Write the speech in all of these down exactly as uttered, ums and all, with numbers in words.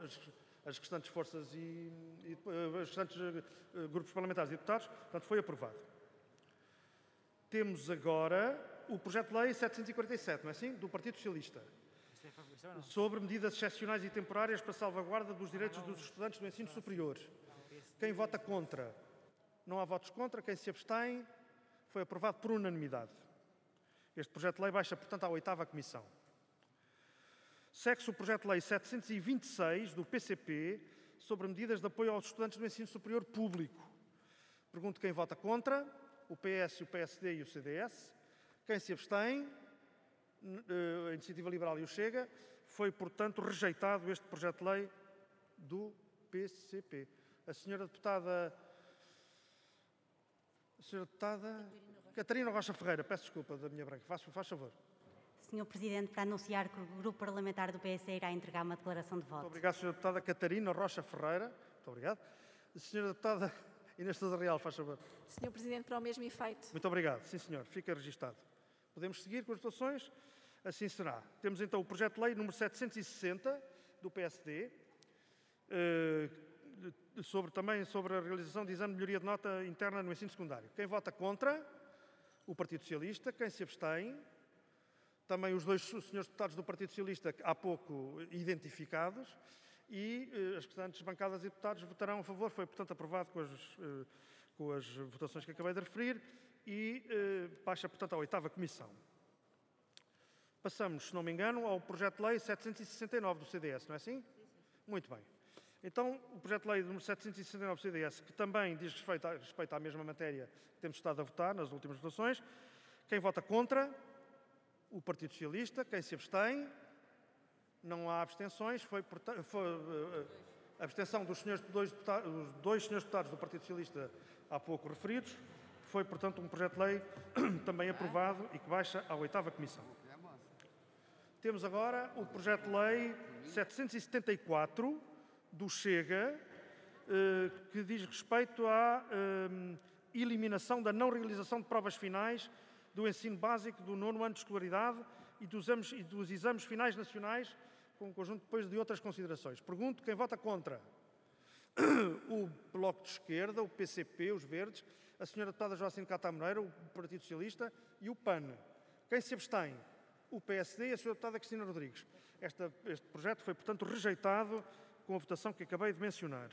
as, as restantes forças e, e os restantes uh, grupos parlamentares e deputados, portanto foi aprovado. Temos agora o projeto de lei setecentos e quarenta e sete, não é assim? Do Partido Socialista. Sobre medidas excepcionais e temporárias para salvaguarda dos direitos dos estudantes do ensino superior. Quem vota contra? Não há votos contra. Quem se abstém? Foi aprovado por unanimidade. Este projeto de lei baixa, portanto, à oitava comissão. Segue-se o projeto de lei setecentos e vinte e seis, do P C P, sobre medidas de apoio aos estudantes do ensino superior público. Pergunto quem vota contra. O P S, o P S D e o C D S. Quem se abstém? A Iniciativa Liberal e o Chega. Foi, portanto, rejeitado este projeto de lei do P C P. A senhora deputada... A senhora deputada... Catarina Rocha Ferreira. Peço desculpa da minha branca. Faz, faz favor. senhor Presidente, para anunciar que o Grupo Parlamentar do P S irá entregar uma declaração de voto. Muito obrigado, senhora Deputada Catarina Rocha Ferreira. Muito obrigado. A senhora Deputada Inês Sousa Real, faz favor. senhor Presidente, para o mesmo efeito. Muito obrigado. Sim, senhor. Fica registado. Podemos seguir com as votações? Assim será. Temos então o projeto de lei número setecentos e sessenta, do P S D, eh, sobre, também sobre a realização de exame de melhoria de nota interna no ensino secundário. Quem vota contra? O Partido Socialista. Quem se abstém? Também os dois senhores deputados do Partido Socialista, há pouco identificados, e eh, as restantes bancadas e deputados votarão a favor. Foi, portanto, aprovado com as, eh, com as votações que acabei de referir e eh, baixa, portanto, à oitava comissão. Passamos, se não me engano, ao projeto de lei setecentos e sessenta e nove do C D S, não é assim? Muito bem. Então, o projeto de lei número setecentos e sessenta e nove do C D S, que também diz respeito, a, respeito à mesma matéria que temos estado a votar nas últimas votações. Quem vota contra? O Partido Socialista. Quem se abstém? Não há abstenções. Foi, foi a abstenção dos, senhores, dois, deputados, dos dois senhores deputados do Partido Socialista há pouco referidos. Foi, portanto, um projeto de lei também aprovado e que baixa à oitava comissão. Temos agora o projeto de lei setecentos e setenta e quatro do Chega, que diz respeito à eliminação da não realização de provas finais do ensino básico do nono ano de escolaridade e dos exames, e dos exames finais nacionais, com um conjunto depois de outras considerações. Pergunto quem vota contra. O Bloco de Esquerda, o P C P, os Verdes, a senhora deputada Joacine Cata Moreira, o Partido Socialista e o P A N. Quem se abstém? O P S D e a senhora deputada Cristina Rodrigues. Esta, este projeto foi, portanto, rejeitado com a votação que acabei de mencionar.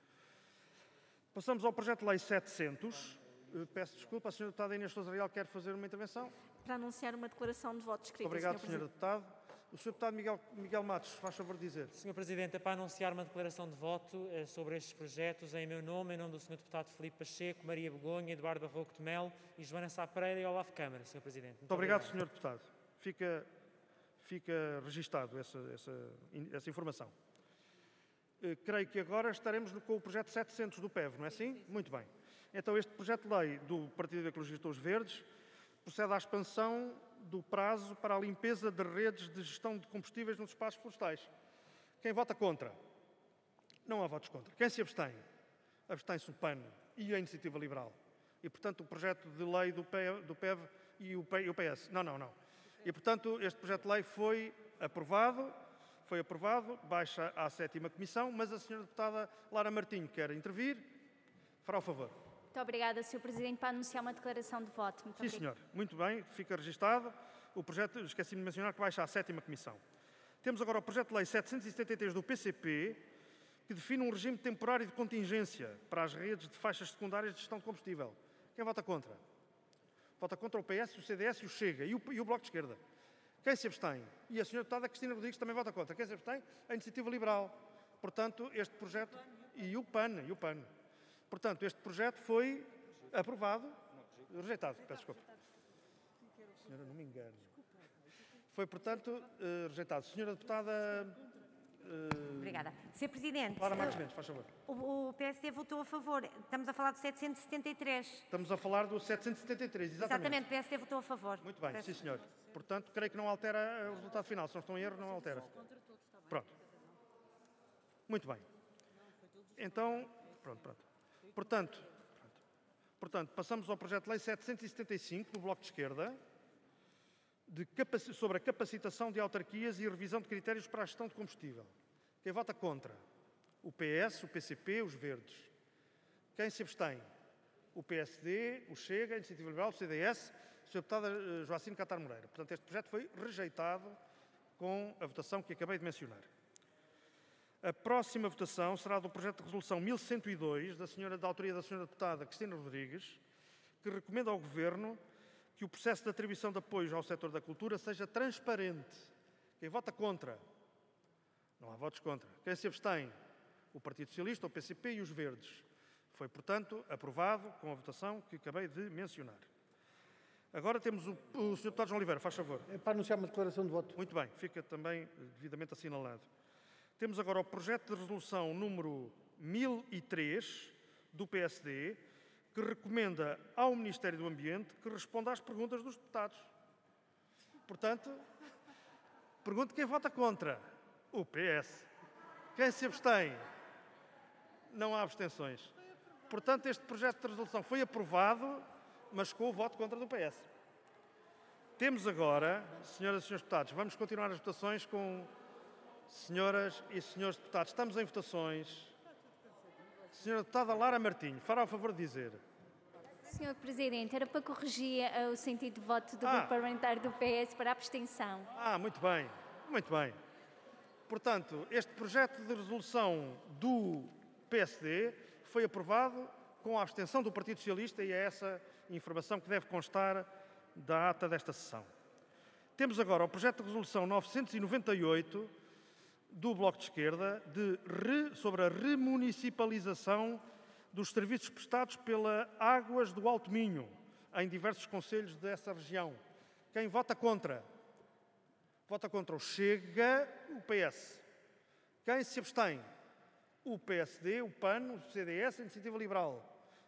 Passamos ao projeto de lei setecentos. Peço desculpa, a senhora deputada Inês Sousa Real quer fazer uma intervenção? Para anunciar uma declaração de voto escrita. Obrigado, senhor senhora deputada. O senhor deputado Miguel, Miguel Matos, faz favor de dizer. senhor Presidente, é para anunciar uma declaração de voto eh, sobre estes projetos em meu nome, em nome do senhor deputado Filipe Pacheco, Maria Begonha, Eduardo Barroco de Melo e Joana Sá Pereira e Olavo Câmara, senhor Presidente. Muito, Muito obrigado, obrigado, senhor deputado. Fica, fica registado essa, essa, essa informação. Uh, creio que agora estaremos no, com o projeto setecentos do P E V, não é assim? Sim, sim, sim. Muito bem. Então, este projeto de lei do Partido Ecologista dos Verdes procede à expansão do prazo para a limpeza de redes de gestão de combustíveis nos espaços florestais. Quem vota contra? Não há votos contra. Quem se abstém? Abstém-se o P A N e a Iniciativa Liberal. E, portanto, o projeto de lei do P E V e o P S. Não, não, não. E, portanto, este projeto de lei foi aprovado, foi aprovado, baixa à sétima comissão, mas a senhora deputada Lara Martinho quer intervir. Fará o favor. Muito obrigada, senhor Presidente, para anunciar uma declaração de voto. Muito Sim, senhor. Muito bem, fica registado. O projeto, esqueci-me de mencionar, que baixa à sétima comissão. Temos agora o projeto de lei setecentos e setenta e três do P C P, que define um regime temporário de contingência para as redes de faixas secundárias de gestão de combustível. Quem vota contra? Vota contra o P S, o C D S e o Chega e o, e o Bloco de Esquerda. Quem se abstém? E a senhora deputada Cristina Rodrigues também vota contra. Quem se abstém? A Iniciativa Liberal. Portanto, este projeto... E o P A N. E o P A N. Portanto, este projeto foi aprovado... Rejeitado, peço desculpa. Senhora, não me engano. Foi, portanto, rejeitado. Senhora deputada... Obrigada. senhor Presidente, Lara Marques Mendes, faz favor. O, o P S D votou a favor. Estamos a falar do setecentos e setenta e três. Estamos a falar do setecentos e setenta e três, exatamente. Exatamente, o P S D votou a favor. Muito bem, sim, senhor. Portanto, creio que não altera o resultado final. Se não estão em erro, não altera. Pronto. Muito bem. Então, pronto, pronto. Portanto, pronto. Portanto, passamos ao projeto de lei setecentos e setenta e cinco, do Bloco de Esquerda, de capaci- sobre a capacitação de autarquias e revisão de critérios para a gestão de combustível. Quem vota contra? O P S, o P C P, os Verdes. Quem se abstém? O P S D, o Chega, a Iniciativa Liberal, o C D S, a senhora Deputada Joacine Catar Moreira. Portanto, este projeto foi rejeitado com a votação que acabei de mencionar. A próxima votação será do projeto de resolução mil cento e dois, da, senhora, da autoria da senhora Deputada Cristina Rodrigues, que recomenda ao Governo que o processo de atribuição de apoios ao setor da cultura seja transparente. Quem vota contra? Não há votos contra. Quem se abstém? O Partido Socialista, o P C P e os Verdes. Foi, portanto, aprovado com a votação que acabei de mencionar. Agora temos o, o senhor Deputado João Oliveira, faz favor. É para anunciar uma declaração de voto. Muito bem, fica também devidamente assinalado. Temos agora o projeto de resolução número mil e três, do P S D, que recomenda ao Ministério do Ambiente que responda às perguntas dos deputados. Portanto, pergunto quem vota contra. O P S. Quem se abstém? Não há abstenções. Portanto, este projeto de resolução foi aprovado, mas com o voto contra do P S. Temos agora, senhoras e senhores deputados, vamos continuar as votações com senhoras e senhores deputados. Estamos em votações. Senhora Deputada Lara Martinho, fará o favor de dizer. senhor Presidente, era para corrigir uh, o sentido de voto do Ah. Grupo Parlamentar do P S para a abstenção. Ah, muito bem, muito bem. Portanto, este projeto de resolução do P S D foi aprovado com a abstenção do Partido Socialista e é essa informação que deve constar da ata desta sessão. Temos agora o projeto de resolução novecentos e noventa e oito do Bloco de Esquerda de re, sobre a remunicipalização dos serviços prestados pela Águas do Alto Minho em diversos concelhos dessa região. Quem vota contra? Vota contra o Chega, o P S. Quem se abstém? O P S D, o P A N, o C D S, a Iniciativa Liberal.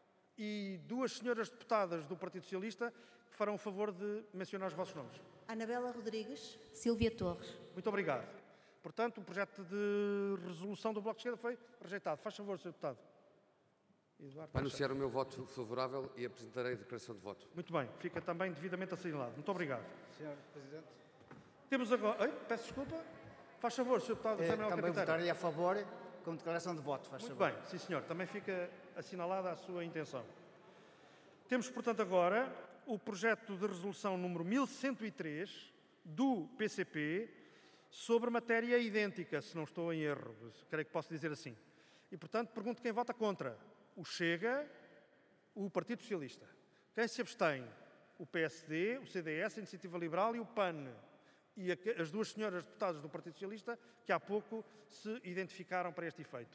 E duas senhoras deputadas do Partido Socialista que farão o favor de mencionar os vossos nomes. Anabela Rodrigues. Silvia Torres. Muito obrigado. Portanto, o projeto de resolução do Bloco de Esquerda foi rejeitado. Faz favor, senhor Deputado. Eduardo Para Pacheco. anunciar o meu voto favorável e apresentarei a declaração de voto. Muito bem, fica também devidamente assinalado. Muito obrigado. senhor Presidente. Temos agora... Ei, peço desculpa. Faz favor, senhor Deputado Eh, José Manuel também Capitão. votarei a favor com declaração de voto, faz Muito favor. bem, sim senhor. Também fica assinalada a sua intenção. Temos, portanto, agora o projeto de resolução número mil cento e três do P C P sobre matéria idêntica, se não estou em erro. Creio que posso dizer assim. E, portanto, pergunto quem vota contra. O Chega, o Partido Socialista. Quem se abstém? O P S D, o C D S, a Iniciativa Liberal e o P A N. E a, as duas senhoras deputadas do Partido Socialista que há pouco se identificaram para este efeito.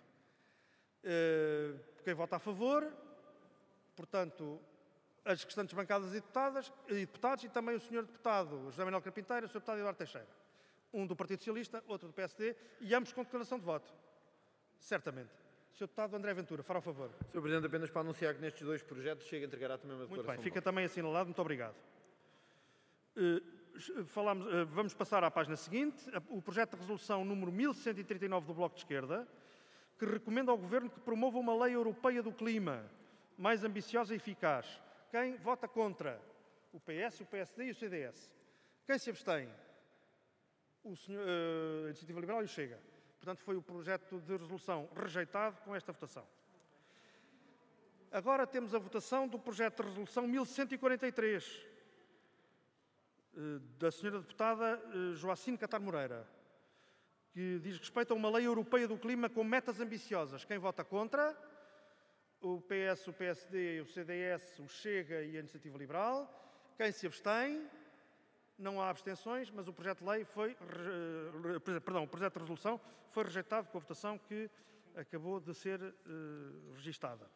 Uh, quem vota a favor? Portanto, as restantes bancadas e deputadas, e deputados e também o senhor deputado José Manuel Carpinteiro e o senhor deputado Eduardo Teixeira. Um do Partido Socialista, outro do P S D e ambos com declaração de voto. Certamente. senhor Deputado André Ventura, fará o favor. senhor Presidente, apenas para anunciar que nestes dois projetos chega a entregará também uma Muito declaração bem, de fica voto. também assinalado. Muito obrigado. Uh, falamos, uh, vamos passar à página seguinte. O projeto de resolução número mil cento e trinta e nove do Bloco de Esquerda, que recomenda ao Governo que promova uma lei europeia do clima mais ambiciosa e eficaz. Quem vota contra? O P S, o P S D e o C D S. Quem se abstém? O senhor, uh, a Iniciativa Liberal e o Chega. Portanto, foi o projeto de resolução rejeitado com esta votação. Agora temos a votação do projeto de resolução mil cento e quarenta e três, uh, da senhora deputada uh, Joacine Catar Moreira, que diz respeito a uma lei europeia do clima com metas ambiciosas. Quem vota contra? O P S, o P S D, o C D S, o Chega e a Iniciativa Liberal. Quem se abstém? Não há abstenções, mas o projeto de lei foi, perdão, o projeto de resolução foi rejeitado com a votação que acabou de ser uh, registada.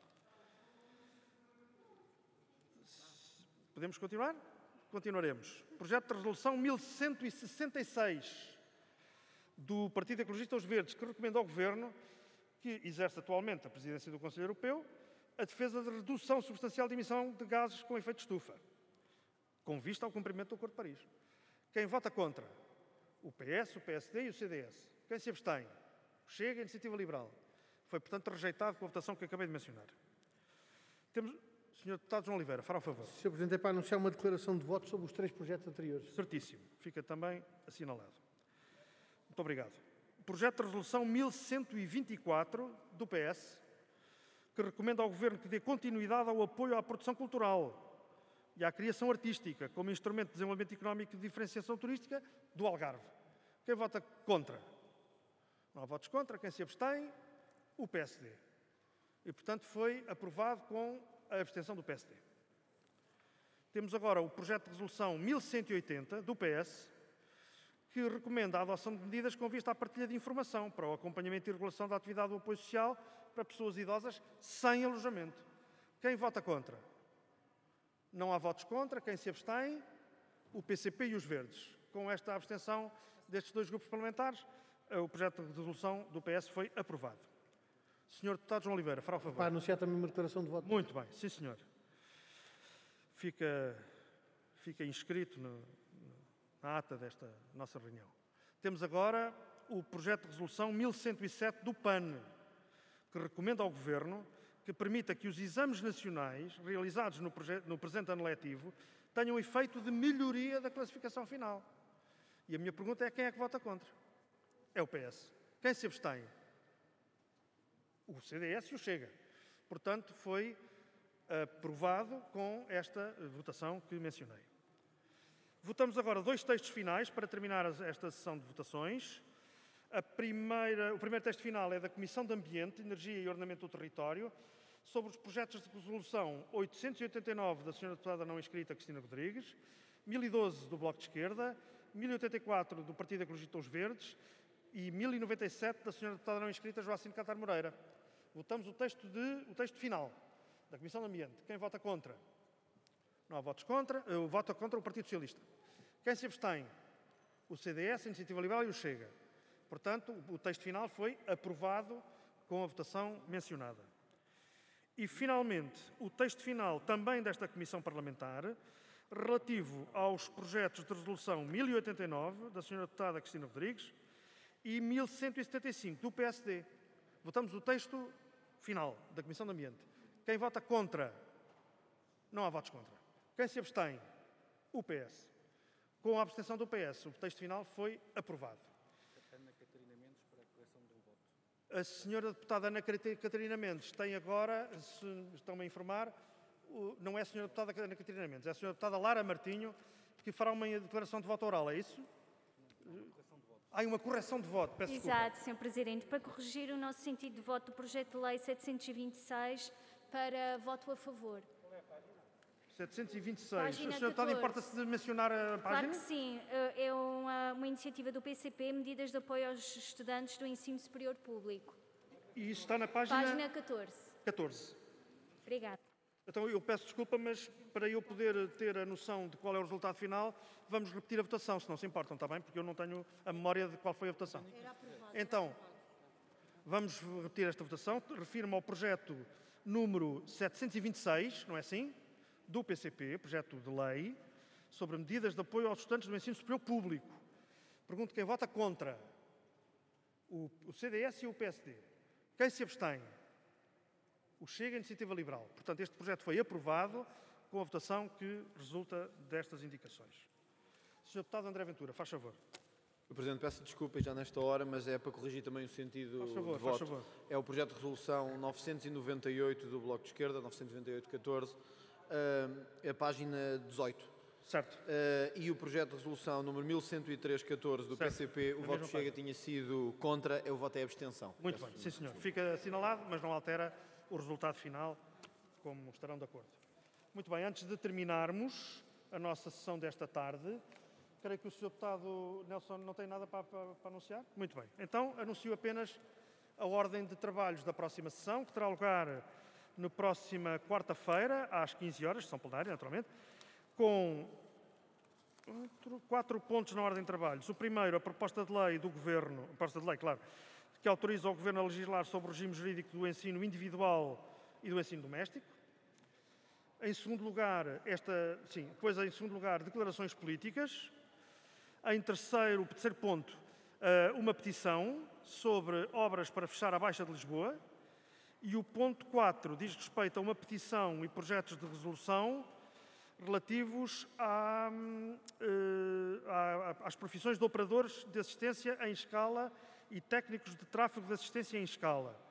Podemos continuar? Continuaremos. Projeto de resolução mil cento e sessenta e seis do Partido Ecologista Os Verdes, que recomenda ao Governo, que exerce atualmente a presidência do Conselho Europeu, a defesa de redução substancial de emissão de gases com efeito de estufa, com vista ao cumprimento do Acordo de Paris. Quem vota contra? O P S, o P S D e o C D S. Quem se abstém? Chega a Iniciativa Liberal. Foi, portanto, rejeitado com a votação que acabei de mencionar. Temos... senhor Deputado João Oliveira, fará o favor. senhor Presidente, é para anunciar uma declaração de voto sobre os três projetos anteriores. Certíssimo. Fica também assinalado. Muito obrigado. projeto de resolução mil cento e vinte e quatro, do P S, que recomenda ao Governo que dê continuidade ao apoio à produção cultural e à criação artística como instrumento de desenvolvimento económico e de diferenciação turística do Algarve. Quem vota contra? Não há votos contra. Quem se abstém? O P S D. E, portanto, foi aprovado com a abstenção do P S D. Temos agora o projeto de resolução mil cento e oitenta, do P S, que recomenda a adoção de medidas com vista à partilha de informação para o acompanhamento e regulação da atividade do apoio social para pessoas idosas sem alojamento. Quem vota contra? Não há votos contra. Quem se abstém? O P C P e os Verdes. Com esta abstenção destes dois grupos parlamentares, o projeto de resolução do P S foi aprovado. senhor Deputado João Oliveira, fará o favor. Para anunciar também uma declaração de voto. Muito bem, sim senhor. Fica, fica inscrito no, na ata desta nossa reunião. Temos agora o projeto de resolução mil cento e sete do P A N, que recomenda ao Governo que permita que os exames nacionais realizados no, no presente ano letivo tenham efeito de melhoria da classificação final. E a minha pergunta é: quem é que vota contra? É o P S. Quem se abstém? O C D S e o Chega. Portanto, foi aprovado com esta votação que mencionei. Votamos agora dois textos finais para terminar esta sessão de votações. A primeira, o primeiro texto final é da Comissão de Ambiente, Energia e Ordenamento do Território, sobre os projetos de resolução oitocentos e oitenta e nove da senhora Deputada não inscrita Cristina Rodrigues, mil e doze do Bloco de Esquerda, mil e oitenta e quatro do Partido Ecologista dos Verdes e mil e noventa e sete da senhora Deputada não inscrita Joacine Catar Moreira. Votamos o texto, de, o texto final da Comissão de Ambiente. Quem vota contra? Não há votos contra. Uh, vota contra o Partido Socialista. Quem se abstém? O C D S, a Iniciativa Liberal e o Chega. Portanto, o texto final foi aprovado com a votação mencionada. E, finalmente, o texto final também desta Comissão Parlamentar, relativo aos projetos de resolução mil e oitenta e nove, da senhora Deputada Cristina Rodrigues, e mil cento e setenta e cinco, do P S D. Votamos o texto final da Comissão de Ambiente. Quem vota contra? Não há votos contra. Quem se abstém? O P S. Com a abstenção do P S, o texto final foi aprovado. A senhora Deputada Ana Catarina Mendes tem agora, se estão-me a informar, não é a senhora Deputada Ana Catarina Mendes, é a senhora Deputada Lara Martinho, que fará uma declaração de voto oral, é isso? Há uma correção de voto, peço desculpa. Exato, senhor Presidente. Para corrigir o nosso sentido de voto do projeto de lei setecentos e vinte e seis para voto a favor. setecentos e vinte e seis. Página A senhora Deputada importa-se de mencionar a página? Claro que sim. É uma, uma iniciativa do P C P, medidas de apoio aos estudantes do ensino superior público. E isso está na página? Página catorze. catorze. Obrigada. Então eu peço desculpa, mas para eu poder ter a noção de qual é o resultado final, vamos repetir a votação, se não se importam, está bem? Porque eu não tenho a memória de qual foi a votação. Então, vamos repetir esta votação. Refiro-me ao projeto número setecentos e vinte e seis, não é assim? Do P C P, projeto de lei, sobre medidas de apoio aos estudantes do ensino superior público. Pergunto quem vota contra. O, o C D S e o P S D. Quem se abstém? O Chega e a Iniciativa Liberal. Portanto, este projeto foi aprovado com a votação que resulta destas indicações. senhor Deputado André Ventura, faz favor. O Presidente, peço desculpas já nesta hora, mas é para corrigir também o sentido faz favor, de voto. Faz favor. É o projeto de resolução novecentos e noventa e oito do Bloco de Esquerda, novecentos e noventa e oito catorze, uh, a página dezoito. Certo. Uh, e o projeto de resolução número mil cento e três catorze do certo. P C P, o Na voto Chega página. tinha sido contra, o voto é abstenção. Muito peço bem, sim senhor. Fica assinalado, mas não altera o resultado final, como estarão de acordo. Muito bem, antes de terminarmos a nossa sessão desta tarde, creio que o senhor Deputado Nelson não tem nada para, para, para anunciar? Muito bem. Então, anuncio apenas a ordem de trabalhos da próxima sessão, que terá lugar na próxima quarta-feira, às quinze horas, sessão plenária, naturalmente, com quatro, quatro pontos na ordem de trabalhos. O primeiro, a proposta de lei do Governo, a proposta de lei, claro, que autoriza o Governo a legislar sobre o regime jurídico do ensino individual e do ensino doméstico. Em segundo lugar, esta, sim, depois em segundo lugar, declarações políticas. Em terceiro, terceiro ponto, uma petição sobre obras para fechar a Baixa de Lisboa. E o ponto quatro diz respeito a uma petição e projetos de resolução relativos à, às profissões de operadores de assistência em escala e técnicos de tráfego de assistência em escala.